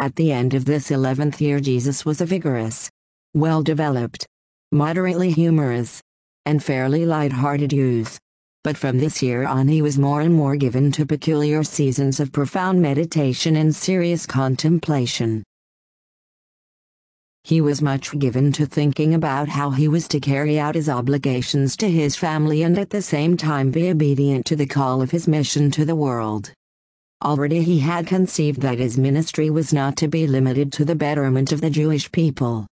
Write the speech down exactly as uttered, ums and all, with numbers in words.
At the end of this eleventh year, Jesus was a vigorous, well-developed, moderately humorous, and fairly light-hearted youth. But from this year on he was more and more given to peculiar seasons of profound meditation and serious contemplation. He was much given to thinking about how he was to carry out his obligations to his family and at the same time be obedient to the call of his mission to the world. Already he had conceived that his ministry was not to be limited to the betterment of the Jewish people,